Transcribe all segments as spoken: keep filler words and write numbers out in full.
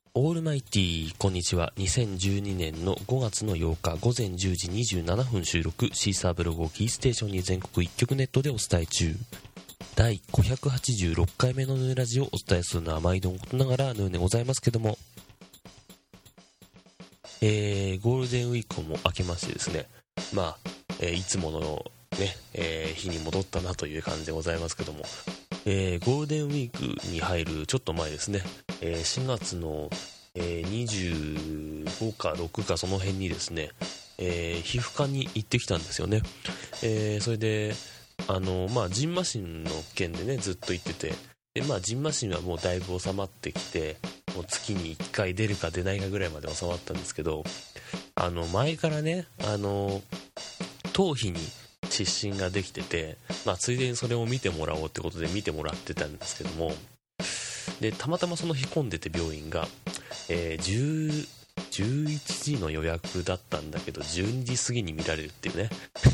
オールマイティーこんにちは。にせんじゅうにねんのごがつのようかごぜんじゅうじにじゅうななふん収録、シーサーブログをキーステーションに全国一曲ネットでお伝え中。だいごひゃくはちじゅうろっかいめのヌーラジをお伝えするのは毎度のことながらヌーでございますけども、えー、ゴールデンウィークも明けましてですね、まあ、えー、いつものね、えー、日に戻ったなという感じでございますけども、えー、ゴールデンウィークに入るちょっと前ですね、えー、しがつの、えー、にじゅうごかろくかその辺にですね、えー、皮膚科に行ってきたんですよね。えー、それであのまあジンマシンの件でねずっと行ってて、でまあジンマシンはもうだいぶ収まってきて、もう月にいっかい出るか出ないかぐらいまで収まったんですけど、あの前からね、あの頭皮に湿疹ができてて、まあ、ついでにそれを見てもらおうってことで見てもらってたんですけども、でたまたまその日混んでて病院が、えー、じゅう、じゅういちじの予約だったんだけどじゅうにじ過ぎに見られるっていうね、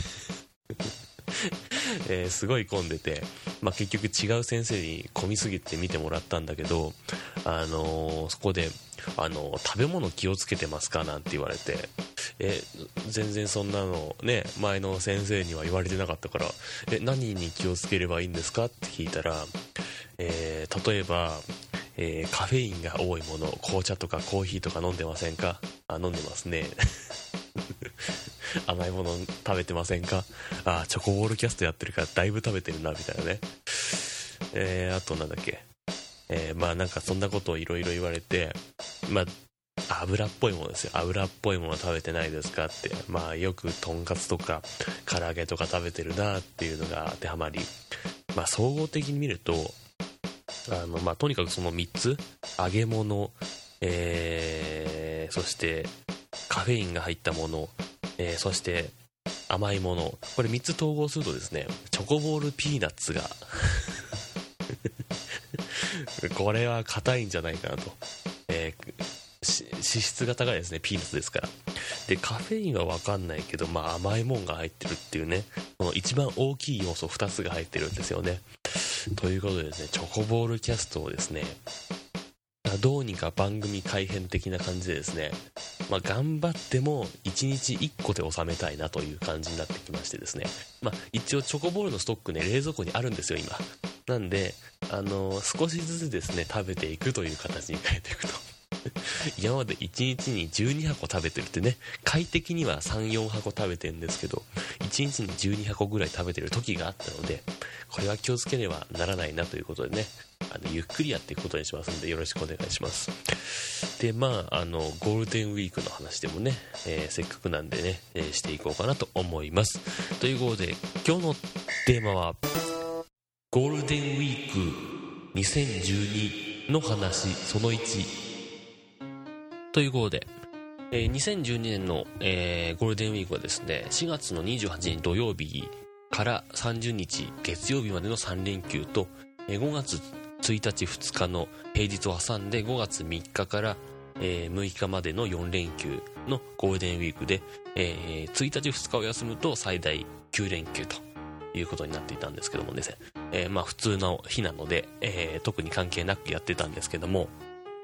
えー、すごい混んでて、まあ、結局違う先生に混みすぎて見てもらったんだけど、あのー、そこで、あのー、食べ物気をつけてますかなんて言われて、え全然そんなのね前の先生には言われてなかったから、え何に気をつければいいんですかって聞いたら、えー、例えば、えー、カフェインが多いもの、紅茶とかコーヒーとか飲んでませんか？あ、飲んでますね。甘いもの食べてませんか？あ、チョコボールキャストやってるからだいぶ食べてるなみたいなね。えー、あとなんだっけ、えー、まあなんかそんなことをいろいろ言われて、まあ油っぽいものですよ。油っぽいもの食べてないですかって、まあよくとんかつとか唐揚げとか食べてるなっていうのが当てはまり、まあ総合的に見ると、あのまあとにかくそのみっつ、揚げ物、えー、そしてカフェインが入ったもの、えー、そして甘いもの、これみっつ統合するとですね、チョコボールピーナッツがこれは硬いんじゃないかなと、えー脂質が高いですね、ピーナッツですから。でカフェインは分かんないけど、まあ甘いもんが入ってるっていうね、この一番大きい要素ふたつが入ってるんですよね。ということでですね、チョコボールキャストをですね、どうにか番組改編的な感じでですね、まあ、頑張ってもいちにちいっこで収めたいなという感じになってきましてですね、まあ、一応チョコボールのストックね冷蔵庫にあるんですよ今。なんで、あのー、少しずつですね食べていくという形に変えていくと今までいちにちにじゅうにはこ食べてるってね、快適には さん,よん 箱食べてるんですけど、いちにちにじゅうにはこぐらい食べてる時があったので、これは気をつけねばならないなということでね、あのゆっくりやっていくことにしますのでよろしくお願いします。でまああのゴールデンウィークの話でもね、えー、せっかくなんでね、えー、していこうかなと思います。ということで今日のテーマはゴールデンウィークにせんじゅうにの話そのいちということで、えー、にせんじゅうにねんの、えー、ゴールデンウィークはですね、しがつのにじゅうはちにち土曜日からさんじゅうにち月曜日までのさんれんきゅうと、えー、ごがつついたちふつかの平日を挟んでごがつみっかから、えー、むいかまでのよんれんきゅうのゴールデンウィークで、えー、ついたちふつかを休むと最大きゅうれんきゅうということになっていたんですけどもですね、えー、まあ普通の日なので、えー、特に関係なくやってたんですけども、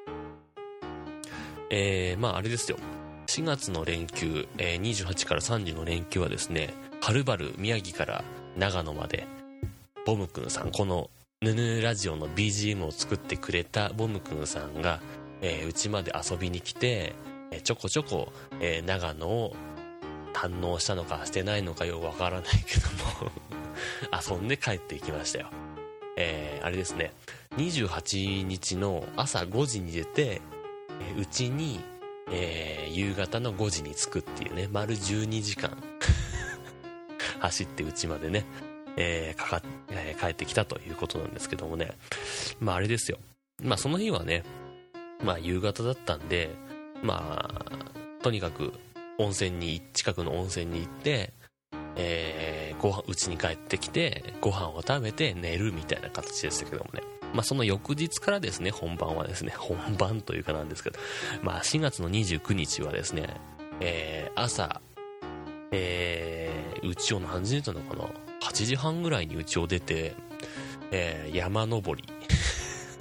えー、まああれですよ、しがつの連休、えー、にじゅうはちからさんじゅうの連休はですね、はるばる宮城から長野までボムくんさん、このヌヌラジオの ビージーエム を作ってくれたボムくんさんがうち、えー、まで遊びに来て、えー、ちょこちょこ、えー、長野を堪能したのかしてないのかよくわからないけども遊んで帰っていきましたよ。えー、あれですね、にじゅうはちにちの朝ごじに出てうちに、えー、夕方のごじに着くっていうね、丸じゅうにじかん走ってうちまでね、えーかかえー、帰ってきたということなんですけどもね、まああれですよ、まあその日はね、まあ夕方だったんで、まあとにかく温泉に近くの温泉に行って、えー、ご飯うちに帰ってきてご飯を食べて寝るみたいな形でしたけどもね、まあその翌日からですね、本番はですね、本番というかなんですけど、まあしがつのにじゅうくにちはですね、えー、朝、えー、うちを何時に出たのかな、はちじはんぐらいにうちを出て、えー、山登り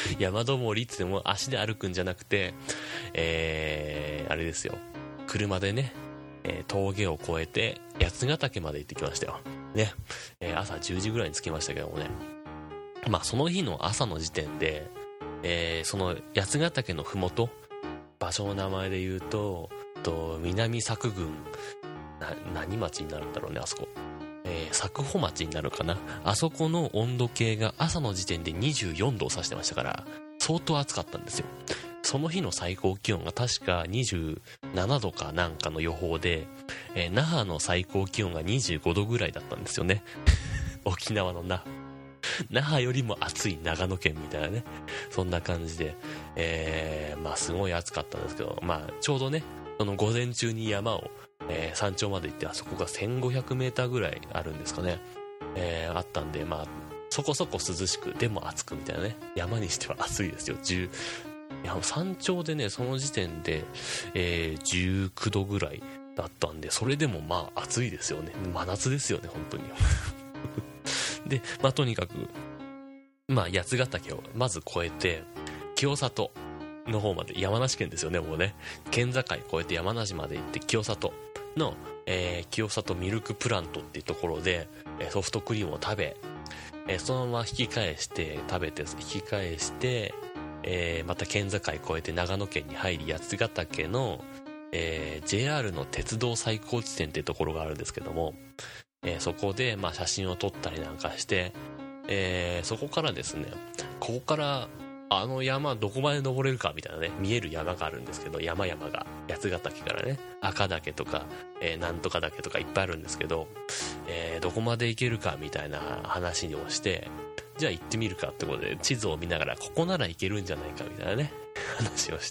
山登りって言っても足で歩くんじゃなくて、えー、あれですよ、車でね、えー、峠を越えて八ヶ岳まで行ってきましたよね、えー、朝じゅうじぐらいに着きましたけどもね。まあその日の朝の時点で、えー、その八ヶ岳のふもと、場所の名前で言うとと南佐久郡な何町になるんだろうね、あそこ、えー、佐久穂町になるかな。あそこの温度計が朝の時点でにじゅうよんどを指してましたから、相当暑かったんですよ。その日の最高気温が確かにじゅうななどかなんかの予報で、えー、那覇の最高気温がにじゅうごどぐらいだったんですよね沖縄の那那覇よりも暑い長野県みたいなね、そんな感じで、えー、まあすごい暑かったんですけど、まあちょうどね、その午前中に山を、えー、山頂まで行って、あそこがせんごひゃくメーターぐらいあるんですかね、えー、あったんで、まあそこそこ涼しくでも暑くみたいなね、山にしては暑いですよ。じゅういや山頂でね、その時点で、えー、じゅうきゅうどぐらいだったんで、それでもまあ暑いですよね。真夏ですよね、本当にで、まあとにかくまあ八ヶ岳をまず越えて清里の方まで、山梨県ですよね、もうね、県境越えて山梨まで行って清里の、えー、清里ミルクプラントっていうところでソフトクリームを食べ、えー、そのまま引き返して食べて引き返して、えー、また県境越えて長野県に入り、八ヶ岳の、えー、ジェイアール の鉄道最高地点っていうところがあるんですけども、えー、そこでまあ写真を撮ったりなんかして、えー、そこからですね、ここからあの山どこまで登れるかみたいなね、見える山があるんですけど、山々が八ヶ岳からね、赤岳とか、えー、なんとか岳とかいっぱいあるんですけど、えー、どこまで行けるかみたいな話をして、じゃあ行ってみるかってことで地図を見ながら、ここなら行けるんじゃないかみたいなね話をして、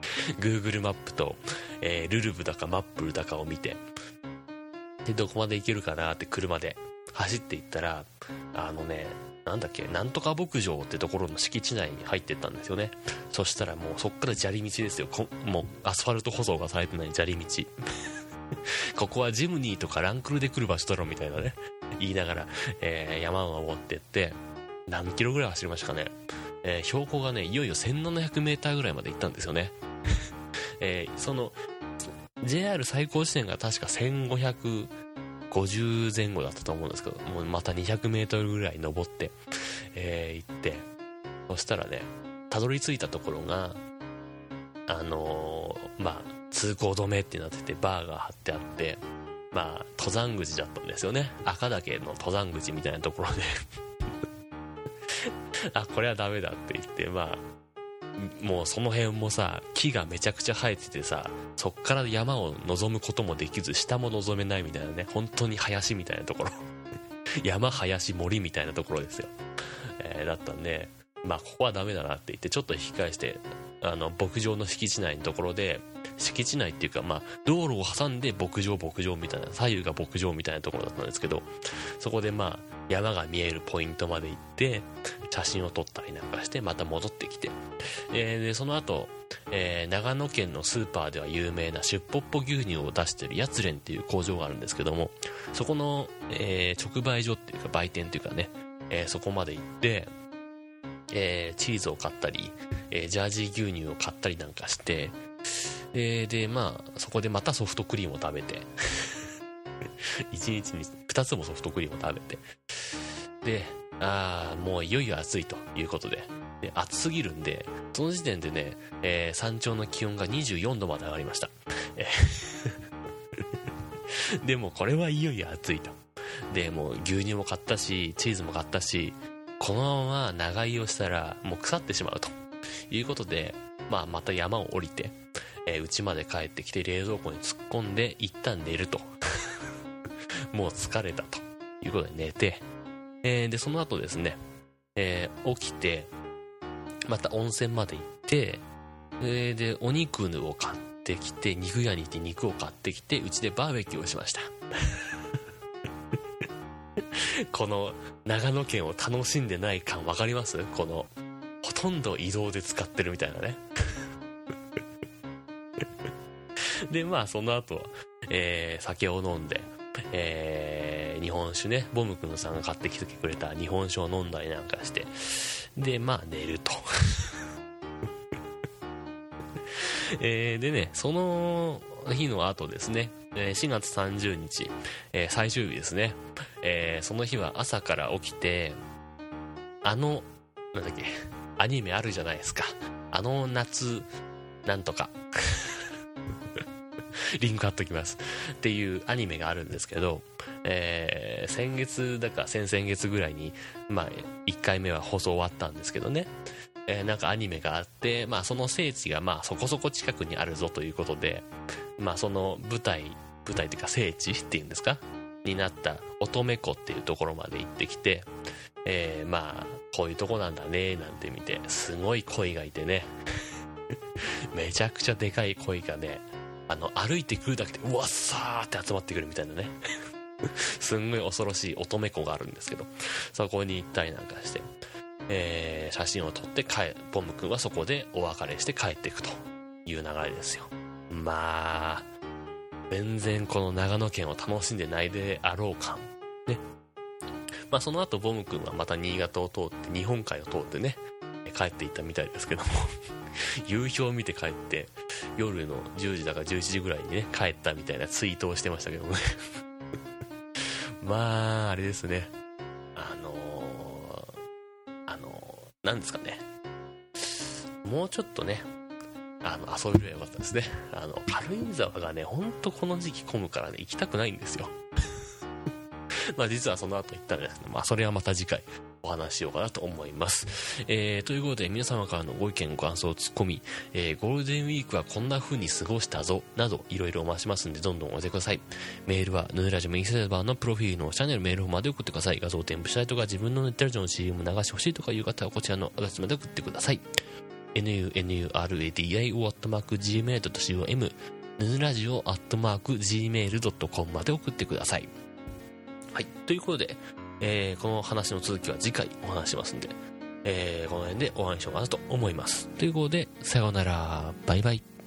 Google マップと、えー、ルルブだかマップルだかを見て、でどこまで行けるかなって車で走っていったら、あのね、なんだっけ、なんとか牧場ってところの敷地内に入ってったんですよね。そしたらもうそっから砂利道ですよ。こもうアスファルト舗装がされてない砂利道ここはジムニーとかランクルで来る場所だろみたいなね言いながら、えー、山を登ってって何キロぐらい走りましたかね、えー、標高がねいよいよせんななひゃくメーターぐらいまで行ったんですよね、えー、その ジェイアール 最高地点が確かせんごひゃくごじゅうぜん後だったと思うんですけど、もうまたにひゃくメートルぐらい登って、えー、行って、そしたらね、たどり着いたところがあのー、まあ通行止めってなってて、バーが張ってあって、まあ登山口だったんですよね。赤岳の登山口みたいなところであ、これはダメだって言って、まあもうその辺もさ、木がめちゃくちゃ生えててさ、そっから山を望むこともできず、下も望めないみたいなね、本当に林みたいなところ山、林、森みたいなところですよ、えー、だったんで、まあここはダメだなって言って、ちょっと引き返して、あの牧場の敷地内のところで、敷地内っていうか、まあ道路を挟んで牧場牧場みたいな、左右が牧場みたいなところだったんですけど、そこでまあ山が見えるポイントまで行って写真を撮ったりなんかして、また戻ってきて、えー、でその後、えー、長野県のスーパーでは有名なシュッポッポ牛乳を出しているやつれんっていう工場があるんですけども、そこの、えー、直売所っていうか売店っていうかね、えー、そこまで行って、えー、チーズを買ったり、えー、ジャージー牛乳を買ったりなんかして、で, でまあそこでまたソフトクリームを食べていちにちにふたつもソフトクリームを食べて、で、ああもういよいよ暑いということで、で暑すぎるんで、その時点でね、えー、山頂の気温がにじゅうよんどまで上がりました、えーでもこれはいよいよ暑いと。でもう牛乳も買ったしチーズも買ったし、このまま長居をしたらもう腐ってしまうということで、まあ、また山を降りて、えー、家まで帰ってきて冷蔵庫に突っ込んで一旦寝るともう疲れたということで寝て、えー、でその後ですね、えー、起きてまた温泉まで行って、えー、でお肉を買ってきて、肉屋に行って肉を買ってきて、うちでバーベキューをしましたこの長野県を楽しんでない感分かります？このほとんど移動で使ってるみたいなねでまあその後、えー、酒を飲んで、えー、日本酒ね、ボムくんさんが買ってきてくれた日本酒を飲んだりなんかして、 でまあ寝るとえー、でねその日の後ですねしがつさんじゅうにち、えー、最終日ですね、えー、その日は朝から起きてあのなんだっけアニメあるじゃないですか、あの夏なんとかリンク貼っときますっていうアニメがあるんですけど、えー、先月だか先々月ぐらいにまあいっかいめは放送終わったんですけどね、えー、なんかアニメがあって、まあ、その聖地がまあそこそこ近くにあるぞということで、まあ、その舞台舞台というか聖地っていうんですかになった乙女湖っていうところまで行ってきて、えー、まあこういうとこなんだねなんて見て、すごい鯉がいてねめちゃくちゃでかい鯉がね、あの歩いてくるだけでうわっさーって集まってくるみたいなねすんごい恐ろしい乙女湖があるんですけど、そこに行ったりなんかして、えー、写真を撮って帰ポム君はそこでお別れして帰っていくという流れですよ。まあ全然この長野県を楽しんでないであろう感ね。まあその後ボム君はまた新潟を通って日本海を通ってね帰っていったみたいですけども夕日を見て帰って夜のじゅうじだかじゅういちじぐらいにね帰ったみたいなツイートをしてましたけどねまああれですね、あのー、あのー、なんですかね、もうちょっとねあの遊べればよかったですね。あの軽井沢がねほんとこの時期混むからね行きたくないんですよまあ実はその後行ったんですけど、まあそれはまた次回お話ししようかなと思います。えー、ということで皆様からのご意見ご感想ツッコミ、えー、ゴールデンウィークはこんな風に過ごしたぞなどいろいろお待ちしますんでどんどんお寄せください。メールはヌーラジオインスタグラムのプロフィールのチャンネルメールまで送ってください。画像添付したいとか自分のネットラジオの シーエム 流してほしいとかいう方はこちらのアドレスまで送ってください。ヌーラジオ アットマーク ジーメールドットコム ヌーラジオ アットマーク ジーメールドットコム まで送ってください。はい、ということで、えー、この話の続きは次回お話しますんで、えー、この辺でお話ししようかなと思います。ということで、さようなら、バイバイ。